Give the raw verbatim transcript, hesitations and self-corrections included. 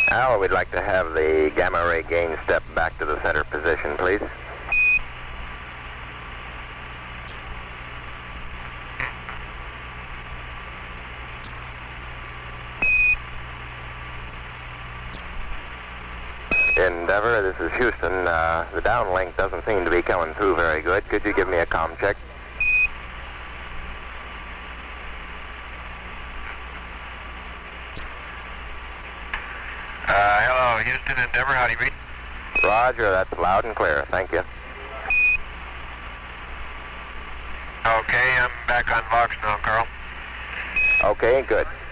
Al, we'd like to have the gamma ray gain step back to the center position, please. Endeavor, this is Houston. Uh, the downlink doesn't seem to be coming through very good. Could you give me a comm check? Uh, hello, Houston, Endeavor, how do you read? Roger, that's loud and clear. Thank you. Okay, I'm back on Vox now, Carl. Okay, good.